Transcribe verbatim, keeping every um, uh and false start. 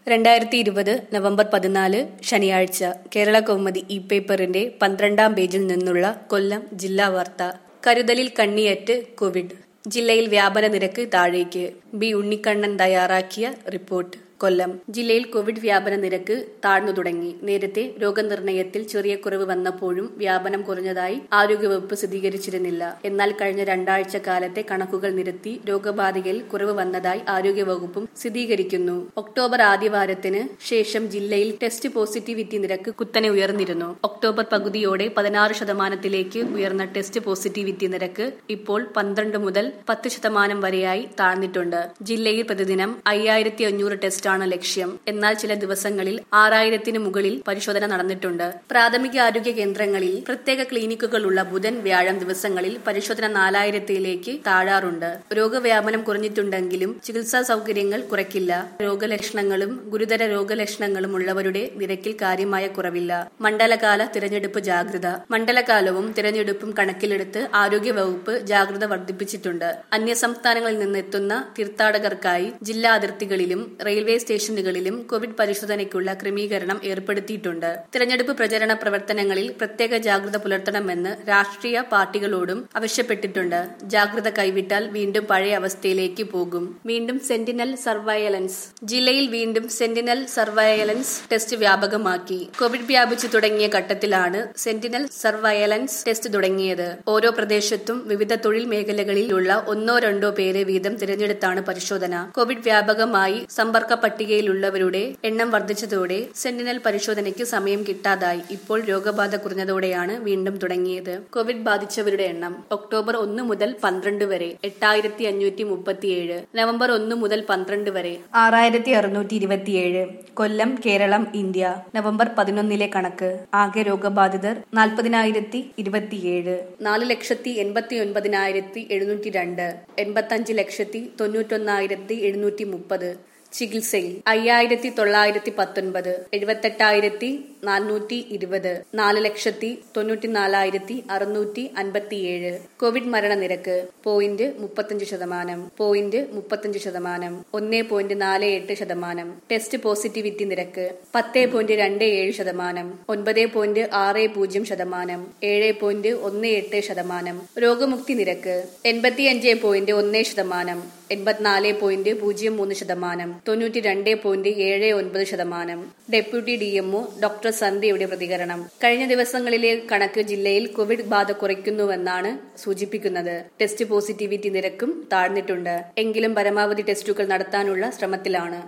രണ്ടായിരത്തി ഇരുപത് നവംബർ പതിനാല് ശനിയാഴ്ച കേരള കൗമുദി ഇ പേപ്പറിന്റെ പന്ത്രണ്ടാം പേജിൽ നിന്നുള്ള കൊല്ലം ജില്ലാ വാർത്ത. കരുതലിൽ കണ്ണിയറ്റ് കോവിഡ്. ജില്ലയിൽ വ്യാപന നിരക്ക് താഴേക്ക്. ബി ഉണ്ണിക്കണ്ണൻ തയ്യാറാക്കിയ റിപ്പോർട്ട്. കൊല്ലം ജില്ലയിൽ കോവിഡ് വ്യാപന നിരക്ക് താഴ്ന്നു തുടങ്ങി. നേരത്തെ രോഗനിർണയത്തിൽ ചെറിയ കുറവ് വന്നപ്പോഴും വ്യാപനം കുറഞ്ഞതായി ആരോഗ്യവകുപ്പ് സ്ഥിരീകരിച്ചിരുന്നില്ല. എന്നാൽ കഴിഞ്ഞ രണ്ടാഴ്ച കാലത്തെ കണക്കുകൾ നിരത്തി രോഗബാധിതരിൽ കുറവ് വന്നതായി ആരോഗ്യവകുപ്പും സ്ഥിരീകരിക്കുന്നു. ഒക്ടോബർ ആദ്യവാരത്തിന് ശേഷം ജില്ലയിൽ ടെസ്റ്റ് പോസിറ്റിവിറ്റി നിരക്ക് കുത്തനെ ഉയർന്നിരുന്നു. ഒക്ടോബർ പകുതിയോടെ പതിനാറ് ശതമാനത്തിലേക്ക് ഉയർന്ന ടെസ്റ്റ് പോസിറ്റിവിറ്റി നിരക്ക് ഇപ്പോൾ പന്ത്രണ്ട് മുതൽ പത്ത് ശതമാനം വരെയായി താഴ്ന്നിട്ടുണ്ട്. ജില്ലയിൽ പ്രതിദിനം അയ്യായിരത്തി അഞ്ഞൂറ് ടെസ്റ്റ് ാണ് ലക്ഷ്യം. എന്നാൽ ചില ദിവസങ്ങളിൽ ആറായിരത്തിന് മുകളിൽ പരിശോധന നടന്നിട്ടുണ്ട്. പ്രാഥമിക ആരോഗ്യ കേന്ദ്രങ്ങളിൽ പ്രത്യേക ക്ലിനിക്കുകളുള്ള ബുധൻ വ്യാഴം ദിവസങ്ങളിൽ പരിശോധന നാലായിരത്തിലേക്ക് താഴാറുണ്ട്. രോഗവ്യാപനം കുറഞ്ഞിട്ടുണ്ടെങ്കിലും ചികിത്സാ സൗകര്യങ്ങൾ കുറയ്ക്കില്ല. രോഗലക്ഷണങ്ങളും ഗുരുതര രോഗലക്ഷണങ്ങളും ഉള്ളവരുടെ നിരക്കിൽ കാര്യമായ കുറവില്ല. മണ്ഡലകാല തിരഞ്ഞെടുപ്പ് ജാഗ്രത. മണ്ഡലകാലവും തിരഞ്ഞെടുപ്പും കണക്കിലെടുത്ത് ആരോഗ്യവകുപ്പ് ജാഗ്രത വർദ്ധിപ്പിച്ചിട്ടുണ്ട്. അന്യസംസ്ഥാനങ്ങളിൽ നിന്നെത്തുന്ന തീർത്ഥാടകർക്കായി ജില്ലാ അതിർത്തികളിലും റെയിൽവേ സ്റ്റേഷനുകളിലും കോവിഡ് പരിശോധനയ്ക്കുള്ള ക്രമീകരണം ഏർപ്പെടുത്തിയിട്ടുണ്ട്. തിരഞ്ഞെടുപ്പ് പ്രചരണ പ്രവർത്തനങ്ങളിൽ പ്രത്യേക ജാഗ്രത പുലർത്തണമെന്ന് രാഷ്ട്രീയ പാർട്ടികളോടും ആവശ്യപ്പെട്ടിട്ടുണ്ട്. ജാഗ്രത കൈവിട്ടാൽ വീണ്ടും പഴയ അവസ്ഥയിലേക്ക് പോകും. വീണ്ടും സെന്റിനൽ സർവൈലൻസ്. ജില്ലയിൽ വീണ്ടും സെന്റിനൽ സർവൈലൻസ് ടെസ്റ്റ് വ്യാപകമാക്കി. കോവിഡ് വ്യാപിച്ചു തുടങ്ങിയ ഘട്ടത്തിലാണ് സെന്റിനൽ സർവൈലൻസ് ടെസ്റ്റ് തുടങ്ങിയത്. ഓരോ പ്രദേശത്തും വിവിധ തൊഴിൽ മേഖലകളിലുള്ള ഒന്നോ രണ്ടോ പേരെ വീതം തിരഞ്ഞെടുത്താണ് പരിശോധന. കോവിഡ് വ്യാപകമായി സമ്പർക്ക പട്ടികയിലുള്ളവരുടെ എണ്ണം വർദ്ധിച്ചതോടെ സെന്റിനൽ പരിശോധനയ്ക്ക് സമയം കിട്ടാതായി. ഇപ്പോൾ രോഗബാധ കുറഞ്ഞതോടെയാണ് വീണ്ടും തുടങ്ങിയത്. കോവിഡ് ബാധിച്ചവരുടെ എണ്ണം ഒക്ടോബർ ഒന്ന് മുതൽ പന്ത്രണ്ട് വരെ എട്ടായിരത്തി അഞ്ഞൂറ്റി മുപ്പത്തിയേഴ്. നവംബർ ഒന്ന് മുതൽ പന്ത്രണ്ട് വരെ ആറായിരത്തി അറുന്നൂറ്റി ഇരുപത്തിയേഴ്. കൊല്ലം, കേരളം, ഇന്ത്യ. നവംബർ പതിനൊന്നിലെ കണക്ക്. ആകെ രോഗബാധിതർ നാൽപ്പതിനായിരത്തി ഇരുപത്തിയേഴ്. നാല് ലക്ഷത്തി എൺപത്തി ഒൻപതിനായിരത്തി എഴുന്നൂറ്റി രണ്ട്. എൺപത്തി അഞ്ച് ലക്ഷത്തി തൊണ്ണൂറ്റൊന്നായിരത്തി എഴുന്നൂറ്റി മുപ്പത്. ചികിത്സയിൽ അയ്യായിരത്തി തൊള്ളായിരത്തി പത്തൊൻപത്. എഴുപത്തെട്ടായിരത്തി നാനൂറ്റി ഇരുപത്. നാല് ലക്ഷത്തി തൊണ്ണൂറ്റിനാലായിരത്തി അറുന്നൂറ്റി അൻപത്തിയേഴ്. കോവിഡ് മരണനിരക്ക് പോയിന്റ് മുപ്പത്തഞ്ച് ശതമാനം. പോയിന്റ് മുപ്പത്തഞ്ച് ശതമാനം. ഒന്നേ പോയിന്റ് നാല് എട്ട് ശതമാനം. ടെസ്റ്റ് പോസിറ്റിവിറ്റി നിരക്ക് പത്തേ പോയിന്റ് രണ്ട് ഏഴ് ശതമാനം. ഒൻപതേ പോയിന്റ് ആറ് പൂജ്യം ശതമാനം. ഏഴ് പോയിന്റ് ഒന്ന് എട്ട് ശതമാനം. രോഗമുക്തി നിരക്ക് എൺപത്തിയഞ്ച് പോയിന്റ് ഒന്ന് ശതമാനം. എൺപത്തിനാല് പോയിന്റ് പൂജ്യം മൂന്ന് ശതമാനം. തൊണ്ണൂറ്റി രണ്ട് പോയിന്റ് ഏഴ് ഒൻപത് ശതമാനം. ഡെപ്യൂട്ടി ഡി എംഒ ഡോക്ടർ സന്ധ്യയുടെ പ്രതികരണം. കഴിഞ്ഞ ദിവസങ്ങളിലെ കണക്ക് ജില്ലയിൽ കോവിഡ് ബാധ കുറയ്ക്കുന്നുവെന്നാണ് സൂചിപ്പിക്കുന്നത്. ടെസ്റ്റ് പോസിറ്റിവിറ്റി നിരക്കും താഴ്ന്നിട്ടുണ്ട്. എങ്കിലും പരമാവധി ടെസ്റ്റുകൾ നടത്താനുള്ള ശ്രമത്തിലാണ്.